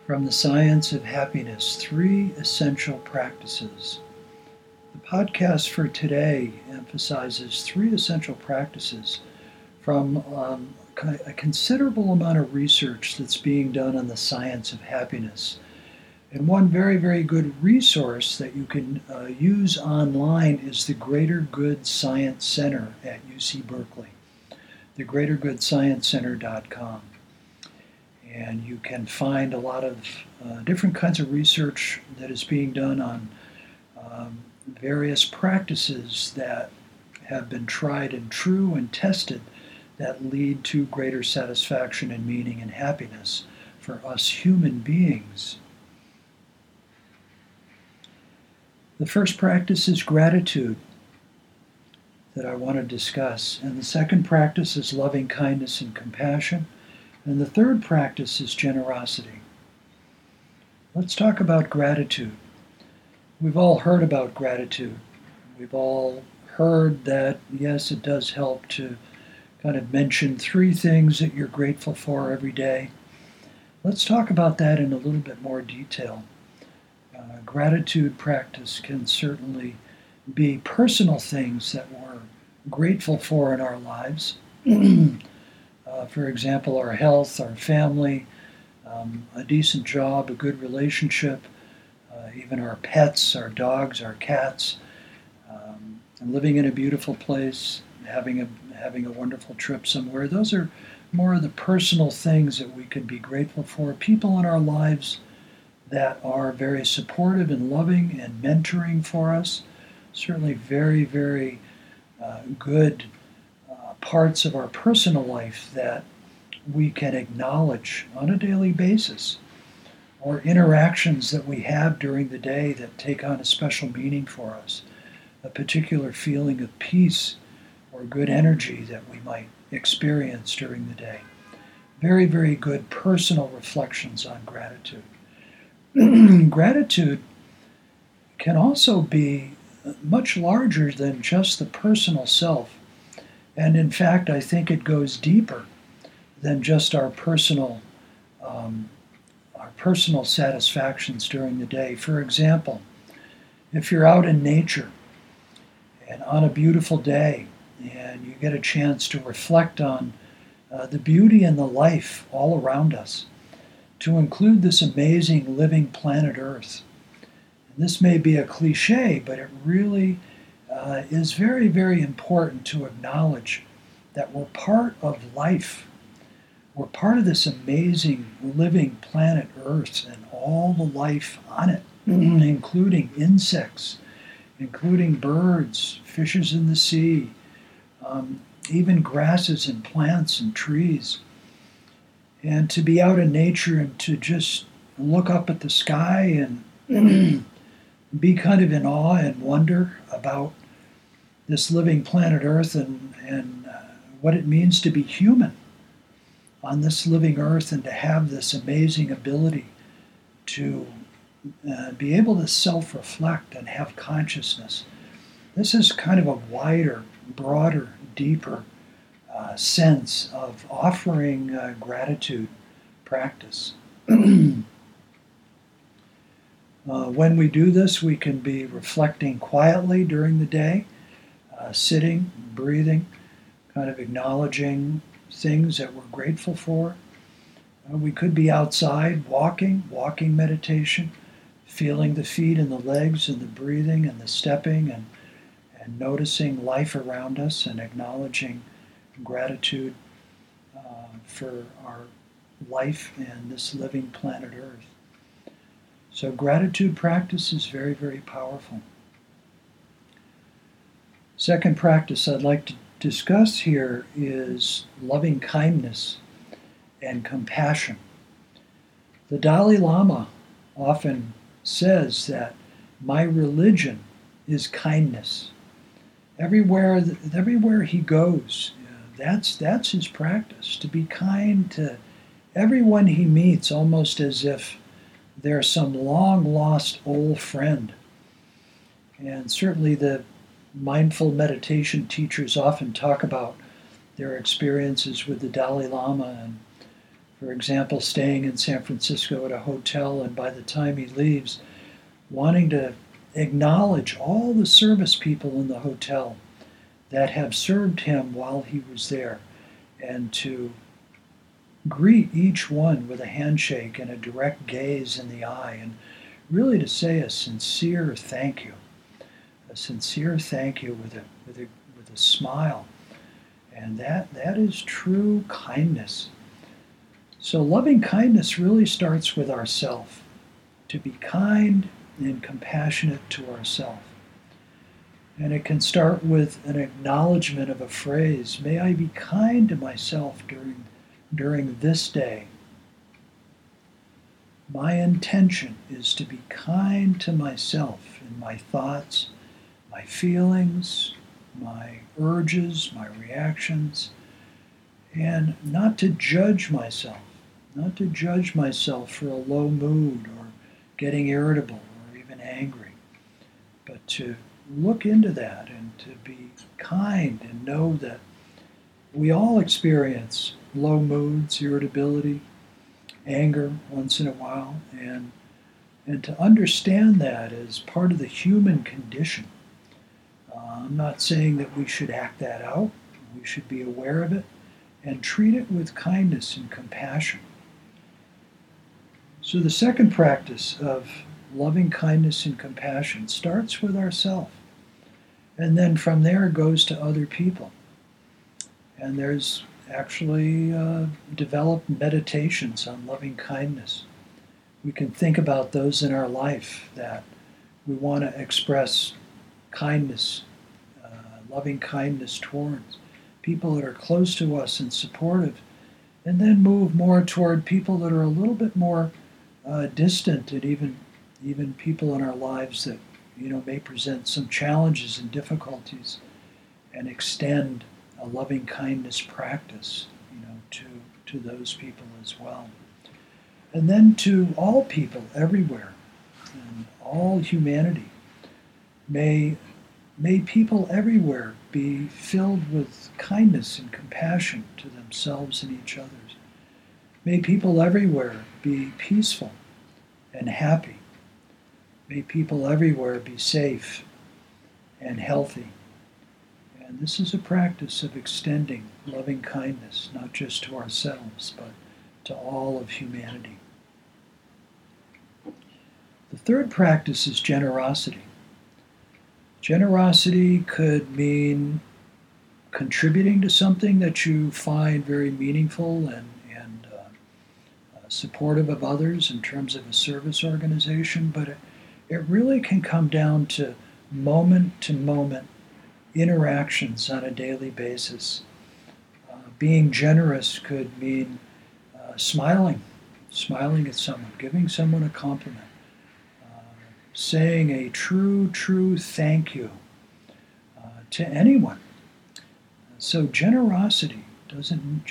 From the Science of Happiness, 3 Essential Practices. The podcast for today emphasizes 3 essential practices from a considerable amount of research that's being done on the science of happiness. And one very, very good resource that you can use online is the Greater Good Science Center at UC Berkeley, thegreatergoodsciencecenter.com. And you can find a lot of different kinds of research that is being done on various practices that have been tried and true and tested that lead to greater satisfaction and meaning and happiness for us human beings. The first practice is gratitude that I want to discuss, and the second practice is loving kindness and compassion. And the third practice is generosity. Let's talk about gratitude. We've all heard about gratitude. We've all heard that, yes, it does help to kind of mention 3 things that you're grateful for every day. Let's talk about that in a little bit more detail. Gratitude practice can certainly be personal things that we're grateful for in our lives. For example, our health, our family, a decent job, a good relationship, even our pets, our dogs, our cats, and living in a beautiful place, having a wonderful trip somewhere. Those are more of the personal things that we can be grateful for. People in our lives that are very supportive and loving and mentoring for us. Certainly very, very good parts of our personal life that we can acknowledge on a daily basis, or interactions that we have during the day that take on a special meaning for us, a particular feeling of peace or good energy that we might experience during the day. Very, very good personal reflections on gratitude. Gratitude can also be much larger than just the personal self. And in fact, I think it goes deeper than just our personal satisfactions during the day. For example, if you're out in nature and on a beautiful day and you get a chance to reflect on the beauty and the life all around us, to include this amazing living planet Earth. And this may be a cliche, but it really is very, very important to acknowledge that we're part of life. We're part of this amazing living planet Earth and all the life on it, including insects, including birds, fishes in the sea, even grasses and plants and trees. And to be out in nature and to just look up at the sky and be kind of in awe and wonder about this living planet Earth and what it means to be human on this living Earth, and to have this amazing ability to be able to self-reflect and have consciousness. This is kind of a wider, broader, deeper sense of offering gratitude practice. When we do this, we can be reflecting quietly during the day, sitting, breathing, kind of acknowledging things that we're grateful for. We could be outside walking meditation, feeling the feet and the legs and the breathing and the stepping and noticing life around us and acknowledging gratitude for our life and this living planet Earth. So gratitude practice is very, very powerful. Second practice I'd like to discuss here is loving kindness and compassion. The Dalai Lama often says that my religion is kindness. Everywhere he goes, that's his practice, to be kind to everyone he meets, almost as if they're some long-lost old friend. And certainly the mindful meditation teachers often talk about their experiences with the Dalai Lama. And For example, staying in San Francisco at a hotel, and by the time he leaves, wanting to acknowledge all the service people in the hotel that have served him while he was there, and to greet each one with a handshake and a direct gaze in the eye, and really to say a sincere thank you, with a smile. And that is true kindness. So loving kindness really starts with ourself, to be kind and compassionate to ourselves. And it can start with an acknowledgement of a phrase, may I be kind to myself during this day. My intention is to be kind to myself in my thoughts, my feelings, my urges, my reactions, and not to judge myself for a low mood or getting irritable or even angry, but to look into that and to be kind and know that we all experience low moods, irritability, anger once in a while, and to understand that as part of the human condition. I'm not saying that we should act that out. We should be aware of it and treat it with kindness and compassion. So the second practice of loving kindness and compassion starts with ourselves, and then from there goes to other people. And there's actually developed meditations on loving kindness. We can think about those in our life that we want to express kindness, loving kindness towards people that are close to us and supportive, and then move more toward people that are a little bit more distant, and even people in our lives that may present some challenges and difficulties, and extend a loving kindness practice to those people as well. And then to all people everywhere and all humanity. May people everywhere be filled with kindness and compassion to themselves and each others. May people everywhere be peaceful and happy. May people everywhere be safe and healthy. And this is a practice of extending loving kindness, not just to ourselves, but to all of humanity. The third practice is generosity. Generosity could mean contributing to something that you find very meaningful and supportive of others in terms of a service organization, but it really can come down to moment interactions on a daily basis. Being generous could mean smiling at someone, giving someone a compliment, saying a true thank you to anyone. So generosity doesn't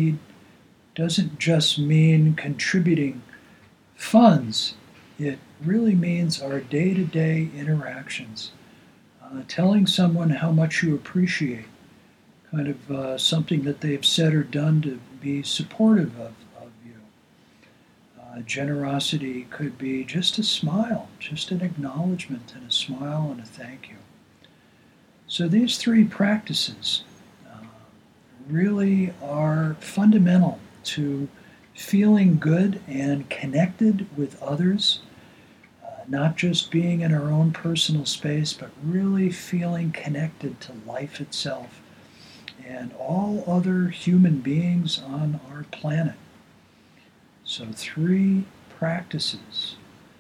just mean contributing funds. It really means our day-to-day interactions, telling someone how much you appreciate, kind of something that they've said or done to be supportive of you. Generosity could be just a smile, just an acknowledgement and a smile and a thank you. So these three practices really are fundamental to feeling good and connected with others, not just being in our own personal space, but really feeling connected to life itself and all other human beings on our planet. So three practices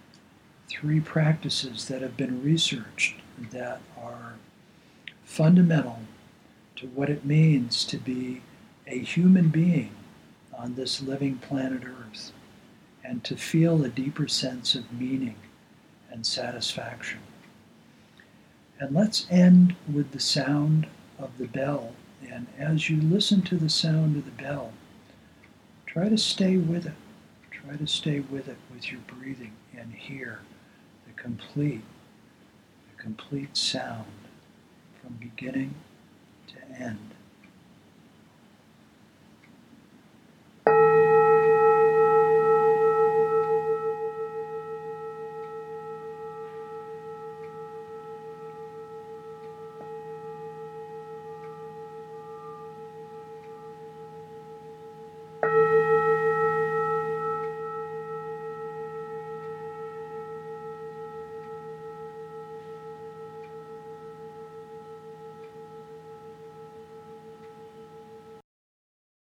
that have been researched that are fundamental to what it means to be a human being on this living planet Earth, and to feel a deeper sense of meaning and satisfaction. And let's end with the sound of the bell. And as you listen to the sound of the bell, try to stay with it. Try to stay with it with your breathing and hear the complete sound from beginning to end.